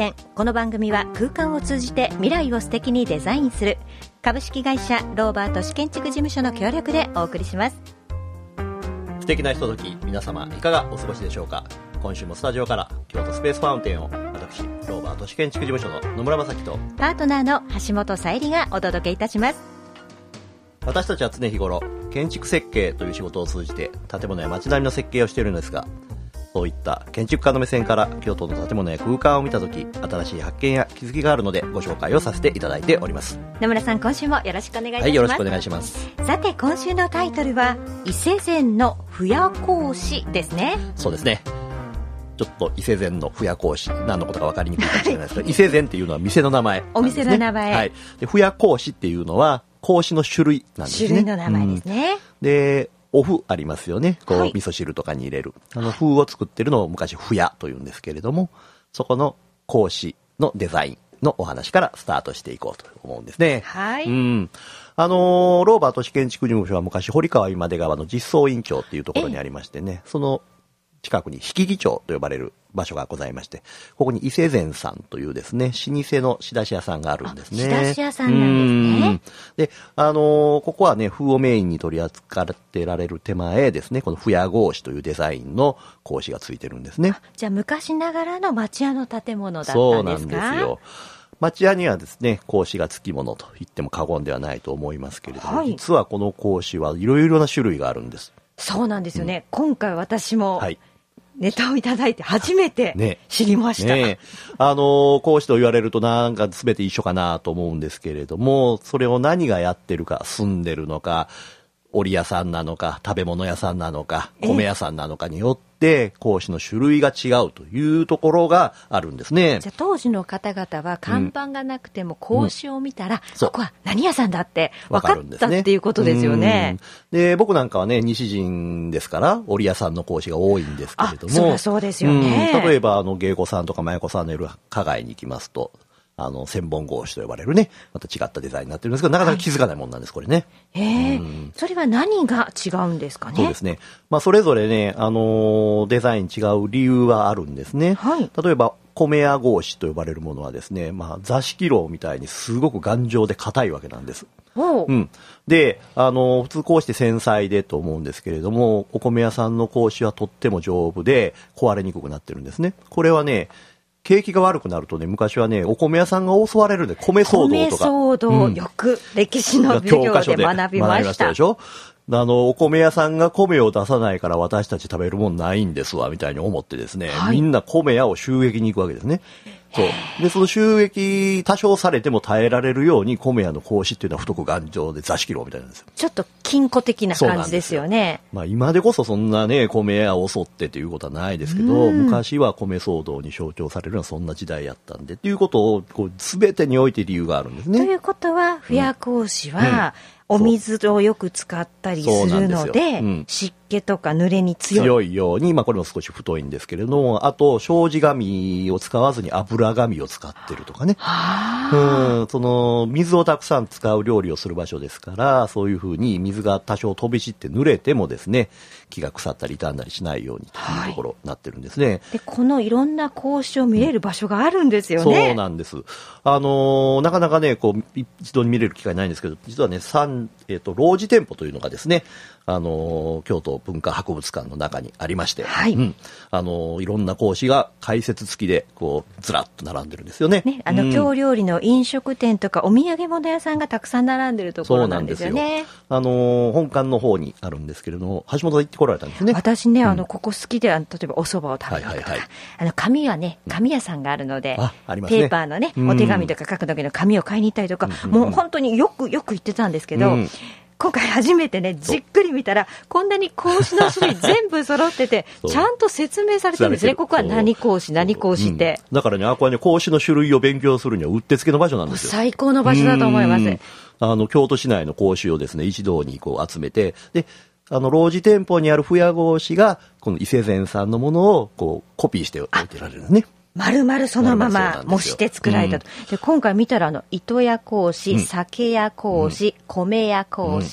ン。この番組は空間を通じて未来を素敵にデザインする株式会社ローバート市建築事務所の協力でお送りします。 素敵なひととき、皆様いかがお過ごしでしょうか。今週もスタジオから京都スペースファウンテンを私ローバート市建築事務所の野村正樹とパートナーの橋本さゆりがお届けいたします。 私たちは常日頃建築設計という仕事を通じて建物や街並みの設計をしているのですが、そういった建築家の目線から京都の建物や空間を見たとき、新しい発見や気づきがあるのでご紹介をさせていただいております。 野村さん、今週もよろしくお願いいたします。 はい、よろしくお願いします。 さて、今週のタイトルは伊勢禅の不夜講師ですね。 そうですね。ちょっと伊勢禅の不夜講師、何のことか分かりにくいかもしれないですけど、伊勢禅っていうのは店の名前なんですね。 お店の名前、 はい、で不夜講師っていうのは講師の種類なんですね。 種類の名前ですね、 でお麩ありますよね。こう、 はい、 味噌汁とかに入れる麩を作ってるのを昔不夜というんですけれども、そこの講師のデザインのお話からスタートしていこうと思うんですね。 はい。 ローバート市建築事務所は昔堀川今出川の実装委員長っていうところにありましてね、その近くに引木町と呼ばれる場所がございまして、ここに伊勢禅さんというですね、老舗の仕出し屋さんがあるんですね。 仕出し屋さんなんですね。 で、ここはね、麩をメインに取り扱ってられる手前ですね、この不夜格子というデザインの格子がついてるんですね。 じゃあ昔ながらの町屋の建物だったんですか？ そうなんですよ。町屋にはですね、格子がつきものと言っても過言ではないと思いますけれども、はい、実はこの格子はいろいろな種類があるんです。 そうなんですよね。今回私も、はい、ネタをいただいて初めて知りました。 講師と言われるとなんか全て一緒かなと思うんですけれども、それを何がやってるか、住んでるのか、織屋さんなのか、食べ物屋さんなのか、米屋さんなのかによって講師の種類が違うというところがあるんですね。 じゃあ当時の方々は看板がなくても講師を見たら、ここは何屋さんだって分かったっていうことですよね。 で、僕なんかはね、西陣ですから織屋さんの講師が多いんですけれども、 そりゃそうですよね。 例えば芸妓さんとか舞妓さんのいる花街に行きますと、千本格子と呼ばれるね、また違ったデザインになってるんですが、なかなか気づかないもんなんです、これね。 それは何が違うんですかね。 そうですね。それぞれね、デザイン違う理由はあるんですね。はい、例えば、米屋格子と呼ばれるものはですね、座敷牢みたいにすごく頑丈で硬いわけなんです。で、普通格子って繊細でと思うんですけれども、お米屋さんの格子はとっても丈夫で壊れにくくなってるんですね。これはね、景気が悪くなるとね、昔はね、お米屋さんが襲われるんで、米騒動とか。 米騒動、よく歴史の授業で学びました。 でしょ。お米屋さんが米を出さないから私たち食べるもんないんですわ、みたいに思ってですね、みんな米屋を襲撃に行くわけですね。そうで、その襲撃多少されても耐えられるように米屋の格子っていうのは太く頑丈で座敷牢みたいなんですよ。 ちょっと金庫的な感じですよね。 今でこそそんなね、米屋を襲ってということはないですけど、昔は米騒動に象徴されるのはそんな時代やったんでっていうことを全てにおいて理由があるんですね。 ということは不夜格子は、お水をよく使ったりするので、湿気とか濡れに強いように、これも少し太いんですけれども、あと障子紙を使わずに油紙を使ってるとかね。その水をたくさん使う料理をする場所ですから、そういうふうに水が多少飛び散って濡れてもですね、木が腐ったり傷んだりしないようにというところになってるんですね。 で、このいろんな格子を見れる場所があるんですよね。 そうなんです。なかなかね、一度に見れる機会ないんですけど、実はね、老人店舗というのがですね、京都文化博物館の中にありまして、いろんな講師が解説付きでずらっと並んでるんですよね。 京料理の飲食店とかお土産物屋さんがたくさん並んでるところなんですよね。 そうなんですよ。本館の方にあるんですけれども、橋本さん行ってこられたんですね。 私ね、ここ好きで、例えばお蕎麦を食べるとか、紙はね、紙屋さんがあるので、 ありますね、 ペーパーのね、お手紙とか書く時の紙を買いに行ったりとか、もう本当によく行ってたんですけど、今回初めてね、じっくり見たら、こんなに格子の種類全部揃ってて、ちゃんと説明されてるんですね。ここは何格子、何格子って。 だからね、これはね、格子の種類を勉強するにはうってつけの場所なんですよ。 最高の場所だと思います。 京都市内の格子をですね、一堂に集めて、で、老人店舗にある不夜格子が、この伊勢禅さんのものをコピーして置いてられるんですね。 丸々そのまま模して作られたと。で、今回見たら糸屋格子、酒屋格子、米屋格子、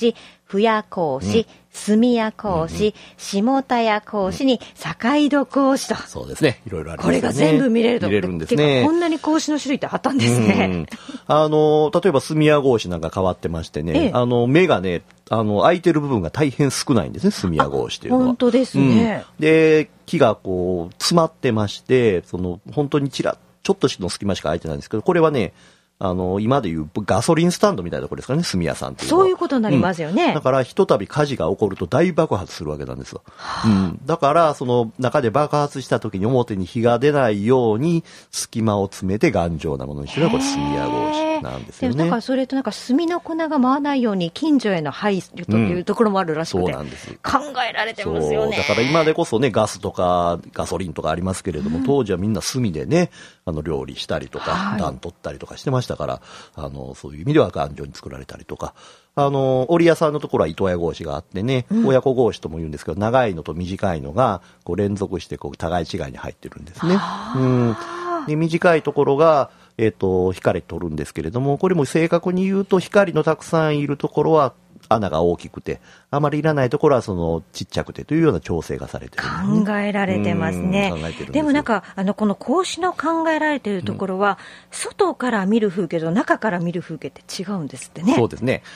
府屋講師、住屋講師、下田屋講師に坂戸講師と。 そうですね。いろいろありますね。 これが全部見れると。 見れるんですね。 こんなに講師の種類ってあったんですね。 例えば住屋講師なんか変わってましてね、目がね、空いてる部分が大変少ないんですね、住屋講師というのは。 本当ですね。 で、木がこう、詰まってまして、本当にちょっとの隙間しか空いてないんですけど、これはね、今でいうガソリンスタンドみたいなところですからね、住屋さんっていうのは。 そういうことになりますよね。 だから、ひとたび火事が起こると大爆発するわけなんですよ。だから、中で爆発した時に表に火が出ないように、隙間を詰めて頑丈なものにしてるのがこれ、住屋格子なんですよね。 だから、それとなんか、炭の粉が舞わないように、近所への配慮というところもあるらしくて、 そうなんです。 考えられてますよね。 だから今でこそね、ガスとかガソリンとかありますけれども、当時はみんな炭でね、料理したりとか、暖取ったりとかしてましたから、そういう意味では頑丈に作られたりとか、織屋さんのところは糸屋格子があってね、親子格子とも言うんですけど、長いのと短いのがこう連続してこう互い違いに入ってるんですね。で、短いところが、光取るんですけれども、これも正確に言うと光のたくさんいるところは穴が大きくて、あまりいらないところはちっちゃくてというような調整がされてる、 ね。考えられてますね。でもなんか、この格子の考えられているところは、外から見る風景と中から見る風景って違うんですってね。 そうですね。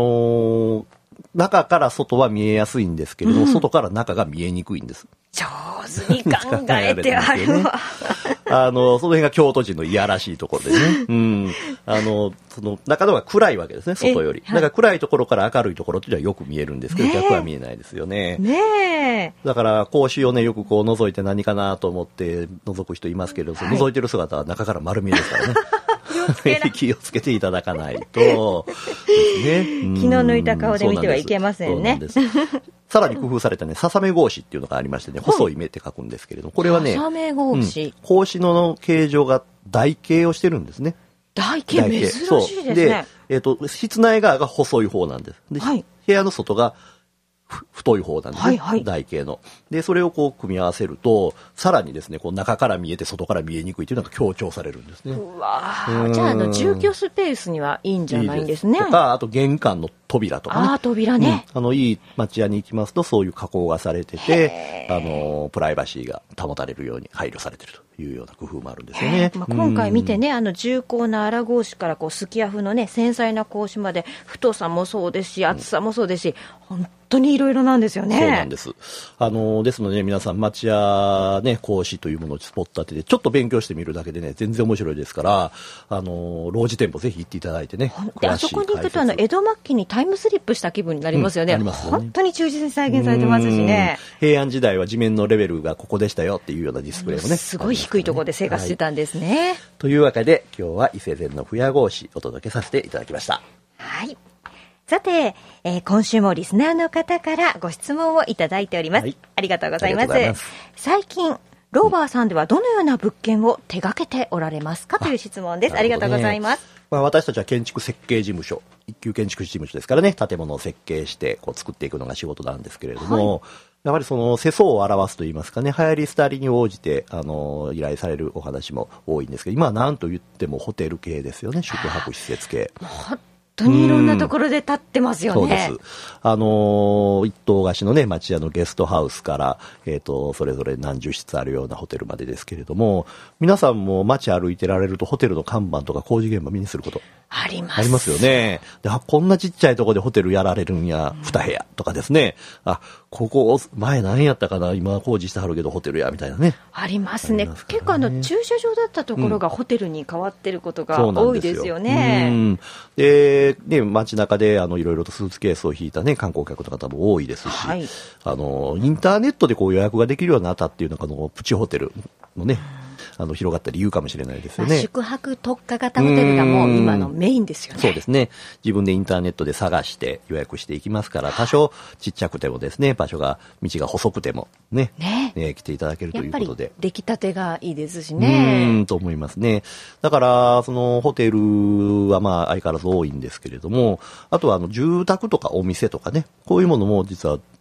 中から外は見えやすいんですけれども、外から中が見えにくいんです。 上手に考えてあるわ。 その辺が京都人のいやらしいところでね。中の方が暗いわけですね、外より。だから暗いところから明るいところっていうのはよく見えるんですけど、逆は見えないですよね。だから、格子をね、よくこう覗いて何かなと思って覗く人いますけど、覗いてる姿は中から丸見えですからね。気をつけていただかないと、 気の抜いた顔で見てはいけませんね。 さらに工夫されたね、ささめ格子っていうのがありましてね、細い目って書くんですけれども、これはね、 ささめ格子。 格子の形状が台形をしてるんですね。 台形、珍しいですね。 で、室内側が細い方なんです。で、部屋の外が太い方なんですね、台形の。で、それをこう組み合わせると、さらにですね、こう中から見えて外から見えにくいというのが強調されるんですね。 うわじゃあ、住居スペースにはいいんじゃないんですね。 とか、あと玄関の扉とかね。 扉ね。 いい町屋に行きますと、そういう加工がされてて、プライバシーが保たれるように配慮されているというような工夫もあるんですよね。 今回見てね、重厚な荒格子からこうすきや風のね、繊細な格子まで、太さもそうですし、厚さもそうですし、本当にいろいろなんですよね。 そうなんです。ですので、皆さん町屋ね、格子というものをスポット当てて、ちょっと勉強してみるだけでね、全然面白いですから、老人店舗ぜひ行っていただいてね。 あそこに行くと江戸末期にタイムスリップした気分になりますよね。ありますよね。本当に忠実に再現されてますしね。 平安時代は地面のレベルがここでしたよっていうようなディスプレイもね。 すごい低いところで生活してたんですね。 というわけで、今日は伊勢前の府屋格子お届けさせていただきました。 はい。さて、今週もリスナーの方からご質問をいただいております。ありがとうございます。最近、ローバーさんではどのような物件を手掛けておられますかという質問です。ありがとうございます。 私たちは建築設計事務所、一級建築士事務所ですからね、建物を設計してこう作っていくのが仕事なんですけれども、やはり世相を表すといいますかね、流行り廃りに応じて依頼されるお話も多いんですけど、今は何と言ってもホテル系ですよね、宿泊施設系。 本当にいろんなところで建ってますよね。 そうです。一棟貸しのね、町屋のゲストハウスから、それぞれ何十室あるようなホテルまでですけれども、皆さんも街歩いてられるとホテルの看板とか工事現場見にすることあります。 ありますよね。で、こんなちっちゃいところでホテルやられるんや、2部屋とかですね。ここ、前何やったかな、今工事してはるけどホテルや、みたいなね。 ありますね。結構駐車場だったところがホテルに変わってることが多いですよね。 で、街中でいろいろとスーツケースを引いたね、観光客の方も多いですし、インターネットでこう予約ができるようになったっていうのがプチホテルのね、広がった理由かもしれないですよね。 宿泊特化型ホテルがもう今のメインですよね。 そうですね。自分でインターネットで探して予約していきますから、多少ちっちゃくてもですね、道が細くてもね、来ていただけるということで。やっぱり出来たてがいいですしね。 と思いますね。だから、ホテルは相変わらず多いんですけれども、あとは住宅とかお店とかね、こういうものも実は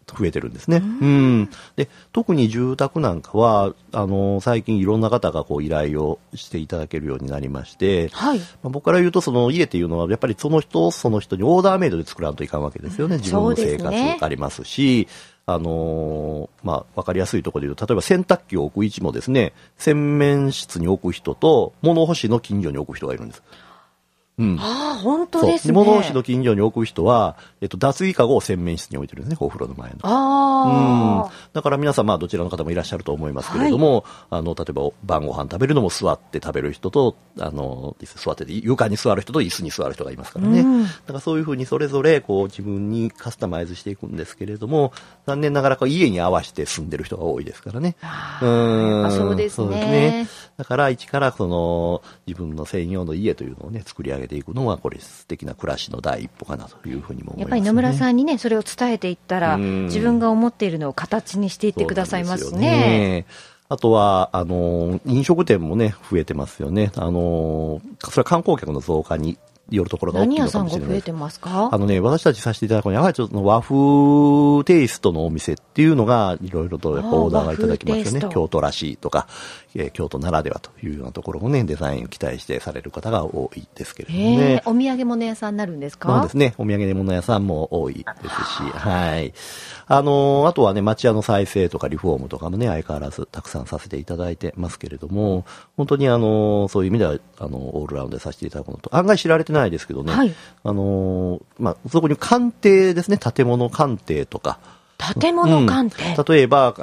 増えてるんですね。で、特に住宅なんかは、最近いろんな方がこう依頼をしていただけるようになりまして、僕から言うと、その家っていうのは、やっぱりその人にオーダーメイドで作らんといかんわけですよね。自分の生活ありますし、わかりやすいところで言うと、例えば洗濯機を置く位置もですね、洗面室に置く人と、物干しの近所に置く人がいるんです。 本当ですね。 物干しの近所に置く人は、脱衣かごを洗面室に置いてるんですね、お風呂の前の。だから皆さん、どちらの方もいらっしゃると思いますけれども、例えば晩ご飯食べるのも座って食べる人と、座ってて床に座る人と椅子に座る人がいますからね。だからそういうふうにそれぞれこう自分にカスタマイズしていくんですけれども、残念ながら家に合わせて住んでる人が多いですからね。 そうですね。 だから一からその自分の専用の家というのをね、作り上げていくのはこれ素敵な暮らしの第一歩かなというふうにも思いますね。 やっぱり野村さんにね、それを伝えていったら、自分が思っているのを形にしていってくださいますね。 あとは飲食店もね増えてますよね。それは観光客の増加によるところが大きいのかもしれない。 何屋さんが増えてますか？ 私たちさせていただくのはやはりちょっと和風テイストのお店っていうのがいろいろとやっぱオーダーがいただきますよね。京都らしいとか、京都ならではというようなところをね、デザインを期待してされる方が多いですけれどもね。 お土産物屋さんになるんですか？ そうですね。お土産物屋さんも多いですし、はい。あとはね、町屋の再生とかリフォームとかもね、相変わらずたくさんさせていただいてますけれども、本当にそういう意味では、オールラウンドでさせていただくのと、案外知られてないですけどね、そこに鑑定ですね、建物鑑定とか。 建物鑑定、 例えば、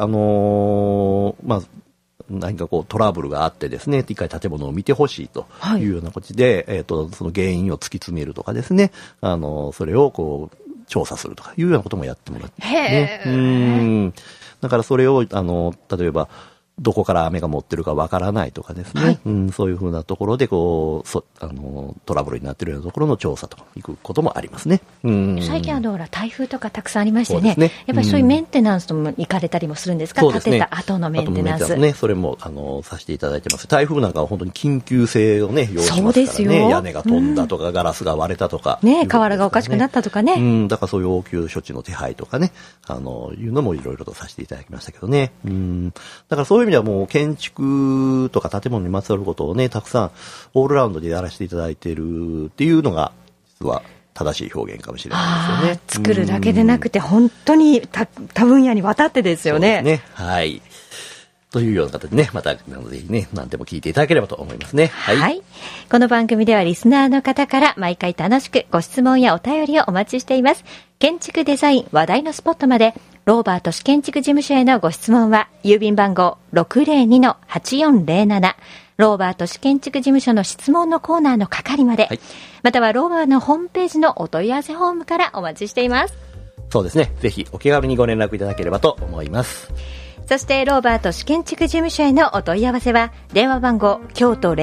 何かこうトラブルがあってですね、一回建物を見てほしいというような形で、その原因を突き詰めるとかですね、それをこう、調査するとかいうようなこともやってもらって、ね。だからそれを、例えば、どこから雨が持ってるかわからないとかですね、そういうふうなところでこうトラブルになっているようなところの調査とか行くこともありますね。 最近台風とかたくさんありましてね、やっぱりそういうメンテナンスとも行かれたりもするんですか？建てた後のメンテナンス。 ね、それもさせていただいてます。台風なんかは本当に緊急性をね用意しますからね。屋根が飛んだとか、ガラスが割れたとか、 ね、瓦がおかしくなったとかね。 だからそういう応急処置の手配とかね、いうのもいろいろとさせていただきましたけどね。だからそういう意味ではもう建築とか建物にまつわることをね、たくさんオールラウンドでやらせていただいているっていうのが実は正しい表現かもしれないですよね。 作るだけでなくて本当に多分野にわたってですよね。 そうですね。はい。というような形でね、またぜひね、何でも聞いていただければと思いますね。 はい。この番組ではリスナーの方から毎回楽しくご質問やお便りをお待ちしています。建築デザイン話題のスポットまで、ローバー都市建築事務所へのご質問は郵便番号 602-8407 ローバー都市建築事務所の質問のコーナーの係まで、またはローバーのホームページのお問い合わせフォームからお待ちしています。 そうですね。ぜひお気軽にご連絡いただければと思います。 そしてローバー都市建築事務所へのお問い合わせは電話番号京都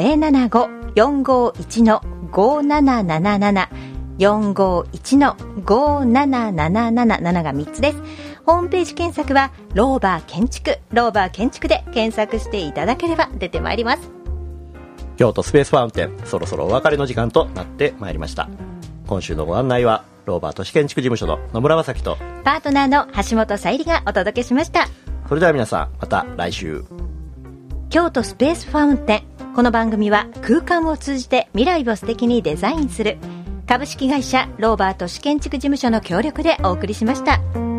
075-451-5777 451-5777 が3つです。ホームページ検索はローバー建築で検索していただければ出てまいります。 京都スペースファウンテン、そろそろお別れの時間となってまいりました。今週のご案内はローバー都市建築事務所の野村正樹とパートナーの橋本さゆりがお届けしました。 それでは皆さん、また来週。 京都スペースファウンテン、この番組は空間を通じて未来を素敵にデザインする株式会社ローバー都市建築事務所の協力でお送りしました。